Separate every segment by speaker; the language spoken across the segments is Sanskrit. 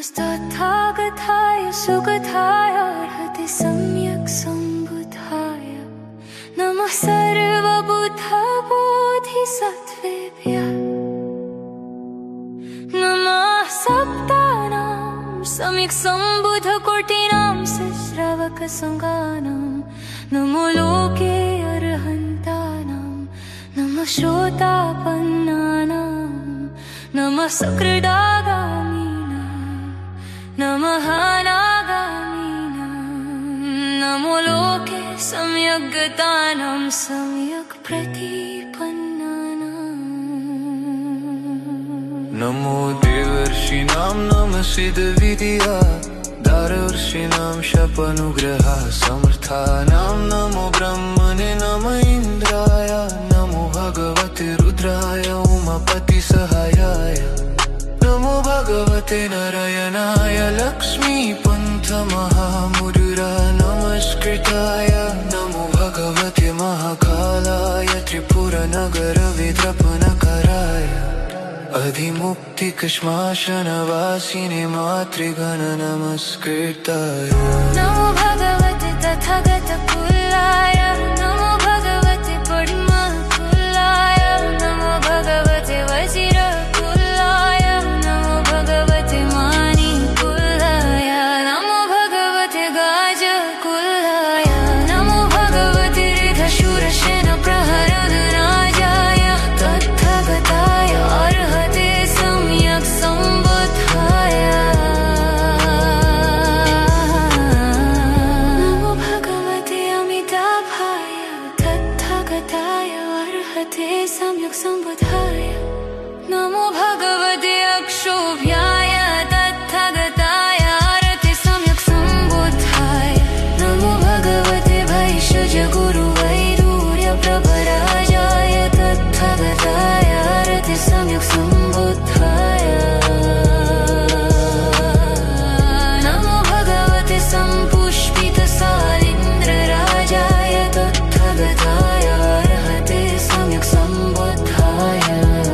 Speaker 1: नमस्तथागताय सुगताय अर्हति सम्यक् सम्बुद्धाय नमः सर्वबुद्धबोधिसत्त्वेभ्यः नमः सप्तानां सम्यक् सम्बुद्धकोटिनां सहस्रावकसङ्गानां नमो लोके अर्हन्तानां नमः श्रोतापन्नानां नमः सकृदागामिनां नमः अनागामिनां नमो लोके सम्यग्गतानां सम्यक् प्रतिपन्नानां
Speaker 2: नमो देवर्षिणां नमः सिद्धविद्या दारर्षिणां शपनुग्रहा समर्थानां नमो ब्रह्मणे नमः इन्द्राय नमो भगवते रुद्राय उमापति सहायाय नमो भगवते नारायणाय लक्ष्मीपन्थमहामुरुरा नमस्कृताय नमो भगवते महाकालाय त्रिपुरनगरविद्रपनकराय अधिमुक्तिकश्माशनवासिने मातृगण नमस्कृताय
Speaker 1: नमो भगवते तथागतकुलाय नमो भगवते पद्मकुलाय नमो भगवते वज्रकुलाय नमो भगवते माणिकुलाय नमो भगवते गाजकुलाय नमो भगवते ऋद्धशूरसेनप्रहरणराजाय तथागताय अर्हते सम्यक् सम्बुद्धाय नमो भगवते अमिताभाय तथागताय अर्हते सम्यक् सम्बुद्धाय नमो भगवते अक्षोभ्याय तथागताय अर्हते सम्यक् सम्बुद्धाय नमो भगवते भैषजगुरुवैरूर्यप्रभराजाय तथागताय अर्हते सम्यक् सम्बुद्धाय नमो भगवते सम्पुष्पितसालिन्द्रराजाय तथागताय अर्हते सम्यक् सम्बुद्धाय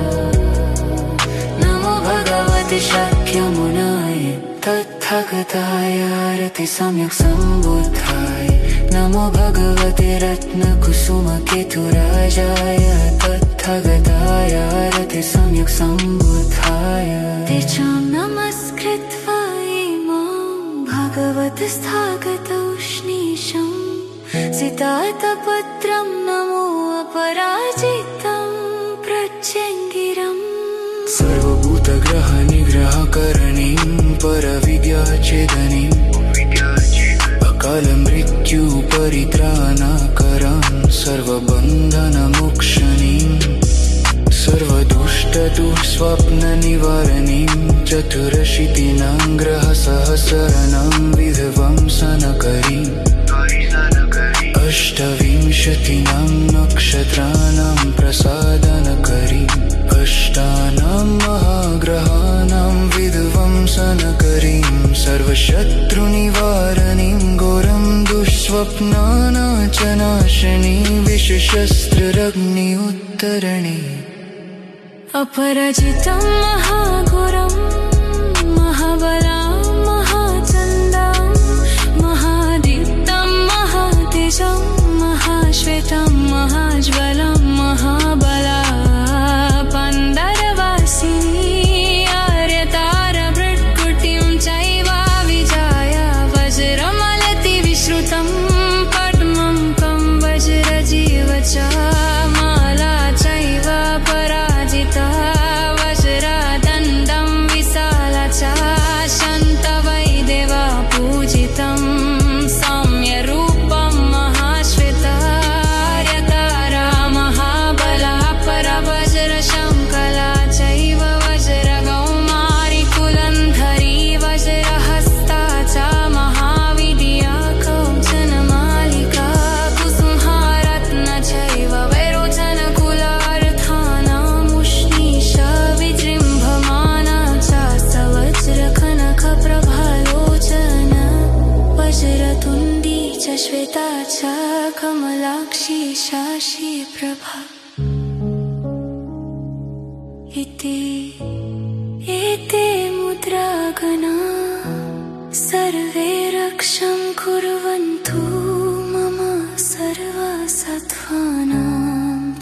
Speaker 1: नमो भगवते शाक्यमुनाय तथागताय अर्हते सम्यक् सम्बुद्धाय नमो भगवते रत्नकुसुमकेतुराजाय तथागताय अर्हते सम्यक् सम्बुद्धाय तेषां नमस्कृत्वा इमां भगवतस्थागतौष्णीशं सितातपत्रं नमो अपराजितं प्रत्यङ्गिरम्
Speaker 2: सर्वभूतग्रहनिग्रहकरणीं परविद्याचेदनीम् अकालमृत्युपरित्राणकरां सर्वबन्धनमोक्षणीं सर्वदुष्टदुःस्वप्ननिवारणीं चतुरशीतिनां ग्रहसहस्राणां विध्वंसनकरीम् अष्टविंशतीनां नक्षत्राणां प्रसादनकरीम् अष्टानां महाग्रहाणां विध्वंसनकरीं सर्वशत्रुनिवारणीं घोरं दुःस्वप्नानाशनाशिनी विषशस्त्ररग्नि उत्तरणी
Speaker 1: अपराजितं महाघोरं महाबलां महाचण्डां महादीप्तं महातेजं महाश्वेतं महाज्वलं महाबला पन्दरवासिनी आर्यतारभृत्कुटिं चैव विजाय वज्रमलतिविश्रुतं पद्मं कं वज्रजीव च माला चैव पराजिता वज्रदण्डं विशाला च शन्तवैदेव पूजितं सौम्यरूपं महाश्वेतार्यतारा महाबला परवज्रशङ्कला चैव वज्रगौमारी कुलन्धरी वज्रहस्ता च महाविद्या कौचनमालिका कुसुमरत्न चैव वैरोचनकुलार्थानामुष्णीषा विजृम्भमाना च सवज्रकनकप्रभालोचना वज्रतुण्डी च श्वेता च कमलाक्षी शाशीप्रभा इति एते मुद्रागणा सर्वे रक्षं कुर्वन्तु मम सर्वसत्त्वानां च।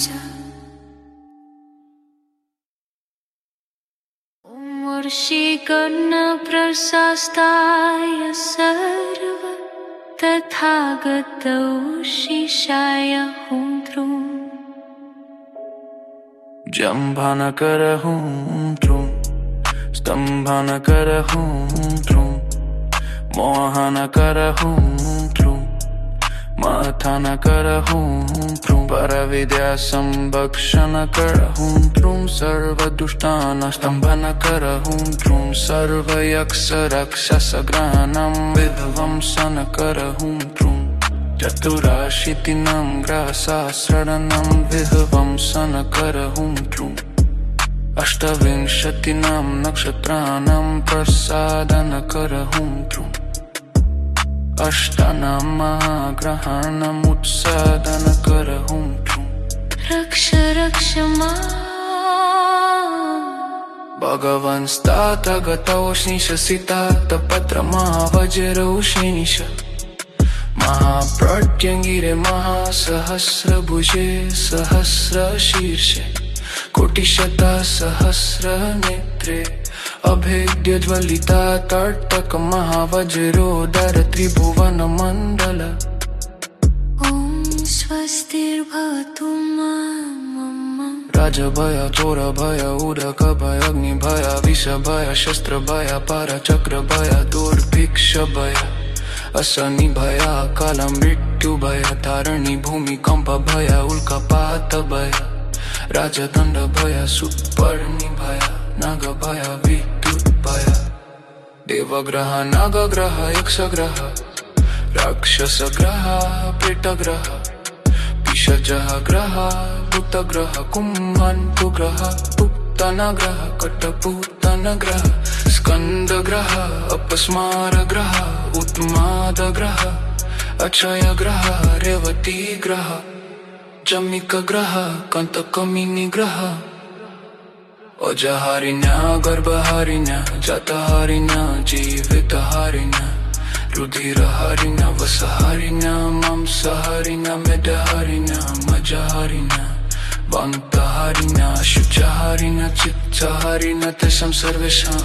Speaker 1: ऋषिकर्णप्रशस्ताय सर्व तथागतौ शिष्याय हुं द्रुं।
Speaker 2: जम्भानकर हुं द्रुं स्तम्भानकर हुं द्रुं मोहनकर हुं द्रुं मथनकर हुं द्रुं परविद्या संभक्षणकर हुं द्रुं सर्वदुष्टानां स्तम्भनकर हुं द्रुं सर्वयक्षरक्षसग्रहाणां विध्वंसनकर हुं द्रुं चतुराशीतिनां ग्रहसहस्राणां विध्वंसनकर हुं द्रुं अष्टविंशतिनां नक्षत्राणां प्रसादनकर हुं द्रुं अष्टानां महाग्रहाणाम् उत्सादनकर हुं द्रुं।
Speaker 1: रक्ष रक्ष माम्।
Speaker 2: भगवंस्तातगतौष्णिशसितातपत्रमहावज्रौषिणिश महाप्रत्यङ्गिरे महासहस्रभुजे सहस्रशीर्षे कोटिशतसहस्रनेत्रे अभेद्यज्वलिता तर्तक महावज्रोदर त्रिभुवनमण्डल।
Speaker 1: ॐ स्वस्तिर्भवतु मम।
Speaker 2: राजभय चोरभय उदकभय अग्निभय विषभय शस्त्रभय परचक्रभय दुर्भिक्षभय असनिभय कालमृत्युभय तारिणी भूमिकम्पभय उल्कापातभय राजदण्डभय सुपर्णिभय नागभय विद्युद्भय देवग्रह नागग्रह यक्षग्रह राक्षसग्रह प्रेतग्रह पिशाचः ग्रह भूतग्रह कुम्भन्तुग्रह पुत्तनग्रह कटपुत्तनग्रह स्कन्दग्रह अपस्मारग्रह उत्मादग्रह अक्षयग्रह रेवतीग्रह जमिकग्रह कन्तकमिनिग्रह अजहारिण्यः गर्भहारिण्यः जातहारिण्यः जीवितहारिण्यः रुधिरहारिण्यः वसहारिण्यः मांसहारिण्यः मेदहारिण्यः मजहारिण्यः वान्तहारिण्यः शुचहारिण्यः चित्तहारिण्यः तेषां सर्वेषां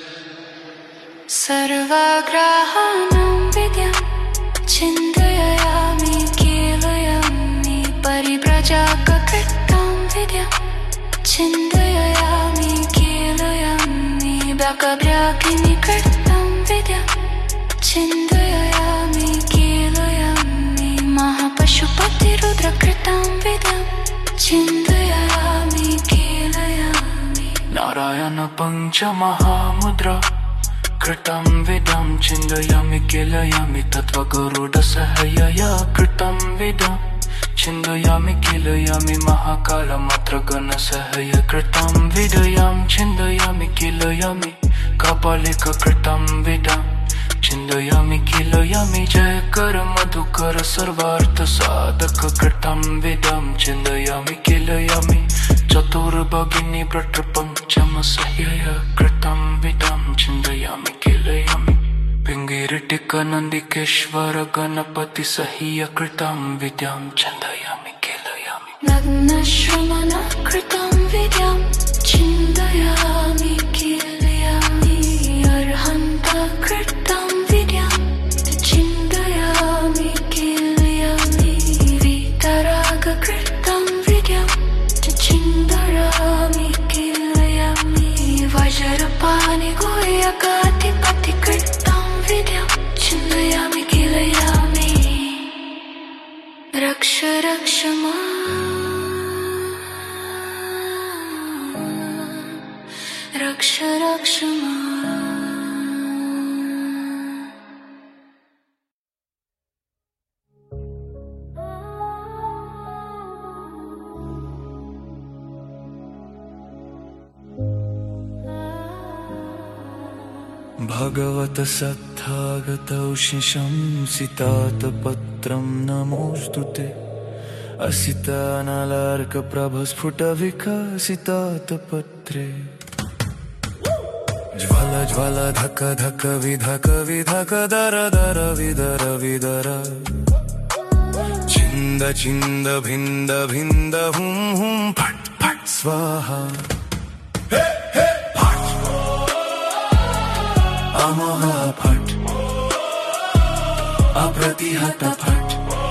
Speaker 1: सर्वग्रहाणां विद्यां चिन्तयामि कीलयामि परिव्राजककृतां विद्यां चिन्तयामि कीलयामि व्याकव्याकिनीकृतां विद्यां चिन्तयामि कीलयामि महापशुपतिरुद्रकृतां विद्यां चिन्तयामि कीलयामि
Speaker 2: नारायण पञ्चमहामुद्रा कृतं विदं चिन्तयामि कीलयामि तत्त्वगरुडसहायया कृतं विदं चिन्तयामि कीलयामि महाकालमात्रगणसहाय कृतं विदयां चिन्तयामि कीलयामि कपालिककृतं विदं चिन्तयामि कीलयामि जयकर मधुकर सर्वार्थसाधक कृतं विदं चिन्तयामि कीलयामि चतुर्भगिनी प्रपञ्चमसह्यय कृतं विदं चिन्तयामि कीलयामि पिङ्गिरिटिकनन्दिकेश्वर गणपति सह्य कृतं विद्यां चिन्तयामि कीलयामि
Speaker 1: नग्नश्रमणः कृतं विद्यां चिन्तयामि कीलयामि अर्हन्तः कृतं विद्यां चिन्तयामि कीलयामि वीतरागकृतं विद्यां चिन्तयामि कीलयामि वज्रपाणिगुह्यकाधिपतिकृतं विद्यां चिन्तयामि कीलयामि रक्ष रक्ष माम्। रक्ष रक्ष माम्।
Speaker 2: भगवत सत्थागतौषिषं सितातपत्रं नमोऽस्तुते असितानलार्कप्रभस्फुटविकसितातपत्रे ज्वाला ज्वाला धक धक विधक विधक दर दर विदर विदर छिंद छिंद भिंद भिंद हुम हुम फट फट स्वाहा अमोहा फट अप्रतिहत फट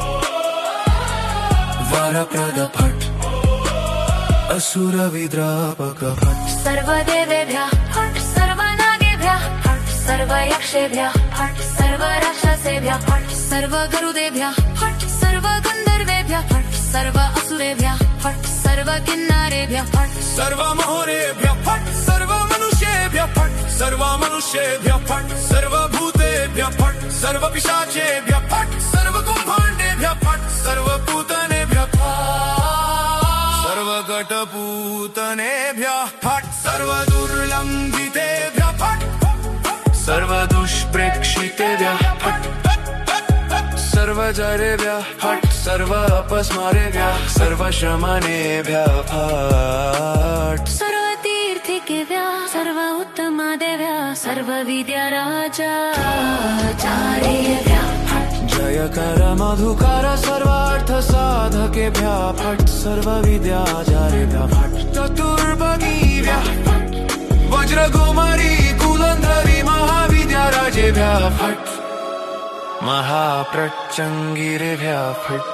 Speaker 2: वरप्रद फट असुर विद्रापक फट
Speaker 1: सर्वदेवेभ्यः फट् सर्वनागेभ्यः फट् सर्वयक्षेभ्यः फट् सर्वराक्षसेभ्यः फट् सर्वगरुदेभ्यः फट् सर्वगन्धर्वेभ्यः फट् सर्व असुरेभ्यः फट् सर्वकिन्नरेभ्यः फट्
Speaker 2: सर्वमोहरेभ्यः फट् सर्वमनुष्येभ्यः फट् सर्वमनुष्येभ्यः फट् सर्वभूतेभ्यः फट् सर्वपिशाचेभ्यः फट् सर्वकुम्भाण्डेभ्यः फट् सर्वपूतनेभ्यः सर्वकटपूतनेभ्यः फट् सर्वदुर्लङ्घितेभ्यः फट् सर्वदुष्प्रेक्षितेभ्यः फट् सर्वजरेभ्यः फट् सर्व अपस्मारेभ्यः सर्वशमनेभ्यः फट्
Speaker 1: सर्वतीर्थिकेभ्यः सर्व उत्तमादेभ्यः सर्वविद्याराजाचार्येभ्यः फट्
Speaker 2: जयकर मधुकर सर्वार्थ साधकेभ्यः फट् सर्वविद्याचार्येभ्यः फट् चतुर्भगीभ्यः फट् वज्रकुमारी कुलन्धरी महाविद्याराजेभ्यः फट् महाप्रचङ्गिरेभ्यः फट्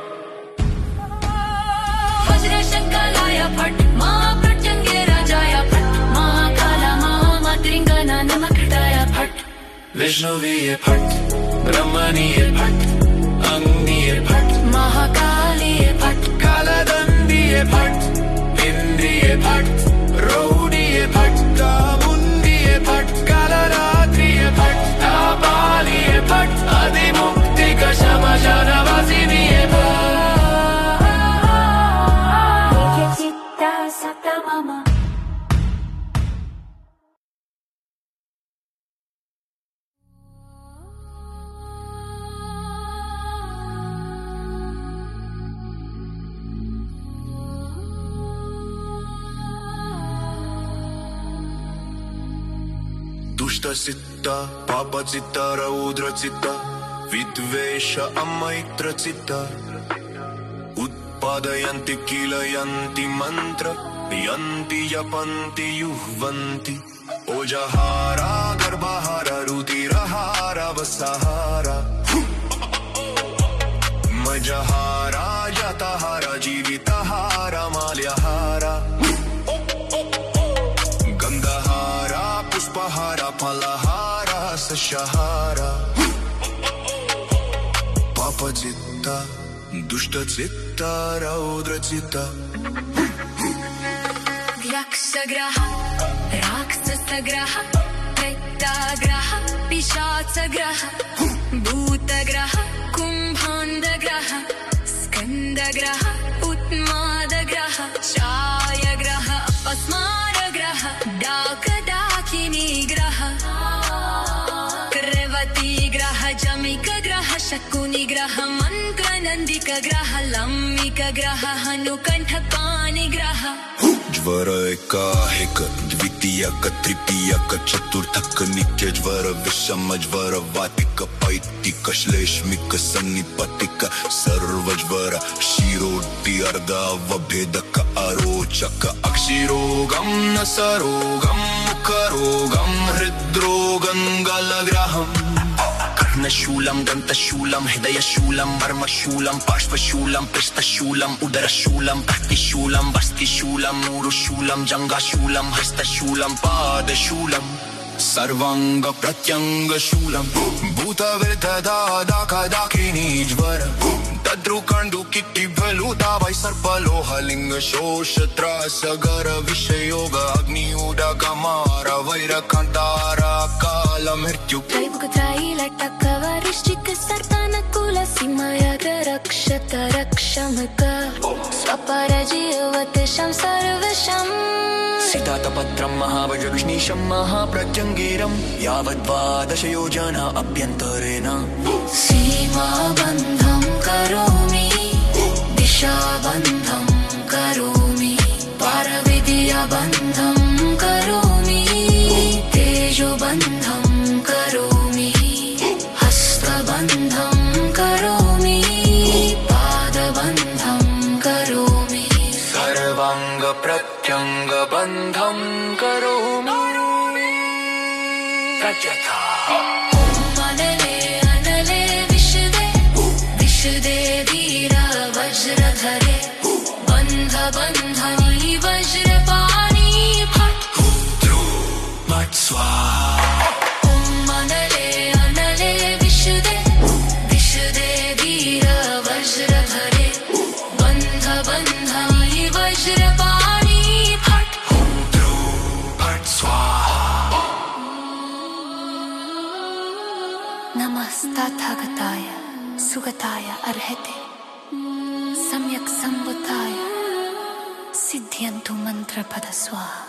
Speaker 1: वज्रशङ्कालाय फट् महाप्रचङ्गिराजाय फट् महाकाला महामातृङ्गनानमकृताय फट्
Speaker 2: विष्णुवीय फट् ब्रह्मणीय फट् अग्निय फट्
Speaker 1: महाकालीय फट्
Speaker 2: कालदण्डीय फट् इन्द्रिय फट् रोहिणीय फट् चामुण्डीय फट् कालरात्रिय फट् कापालीय फट् आदिमुक्तिकशमशनवासिनीय फट्
Speaker 1: चित्ता सता मम
Speaker 2: दुष्टचित्त पापचित्त रौद्रचित्त विद्वेष अमैत्रचित्त उत्पादयन्ति कीलयन्ति मन्त्र यन्ति यपन्ति युह्वन्ति ओजहारा गर्भहार रुधिरहार वसहार मजहारा जतहार जीवितहार माल्यहार गन्धहारा पुष्पहारा फलहारा सस्यहारा पापचित्ता दुष्टचित्ता रौद्रचित्ता
Speaker 1: यक्षग्रह राक्षसग्रह प्रेताग्रह पिशाचग्रह भूतग्रह कुम्भाण्डग्रह स्कन्दग्रह उत्मादग्रह छायग्रह अपस्मारग्रह डाकडाकिनीग्रह कृवतीग्रह जमिकग्रह शकुनिग्रह मन्त्रनन्दिकग्रह लम्बिकग्रह हनुकण्ठपाणिग्रह
Speaker 2: ज्वर एकाहिक द्वितीयक तृतीयक चतुर्थक नित्य ज्वर विषम ज्वर वातिक पैतिक श्लेष्मिक सन्निपतिक सर्वज्वर क्षीरोक्ति अर्धावभेदक अरोचक अक्षिरोगं नसरोगं मुखरोगं हृद्रोगं गलग्रहम् कर्णशूलं दन्तशूलं हृदयशूलं मर्मशूलं पार्श्वशूलं पृष्ठशूलं उदरशूलं तर्तिशूलं वस्तिशूलं ऊरुशूलं जङ्घाशूलं हस्तशूलं पादशूलं सर्वांग प्रत्यङ्गशूलं भूतवृद्धदादाकदाकिनी ज्वर तद्रुकण्डुकिट्टिभलुता वै सर्पलोहलिङ्ग शोषत्रासगर विषयोग अग्निउडगमार वैरकान्तार कालमृत्यु
Speaker 1: त्रैमुखत्रैलटकवरिश्चिक सर्पानकुल सीमयद रक्षत रक्षमक स्वपरजीवतिशं सर्वशम्
Speaker 2: सीतातपत्रं महावज्रविष्णीशं महाप्रत्यङ्गिरं यावद्वादश योजना अभ्यन्तरेण
Speaker 1: सीमाबन्धं करोमि दिशाबन्धं करोमि पारविद्याबन्धं करोमि ते
Speaker 2: धम करोमि तथा
Speaker 1: अनले अनले विशदे विशदे वीरा वज्रधरे बन्ध बन्धनी वज्रपाणि फट्
Speaker 2: भट् स्वाहा
Speaker 1: अनले अनले विशदे विशदे वीरा वज्रधरे बन्ध बन्धनी वज्रपाणि फट्
Speaker 2: भट् स्वाहा
Speaker 1: नमस्तथागताय सुगताय अर्हते सम्यक् सम्बुद्धाय सिद्ध्यन्तु मंत्रपद स्वाहा।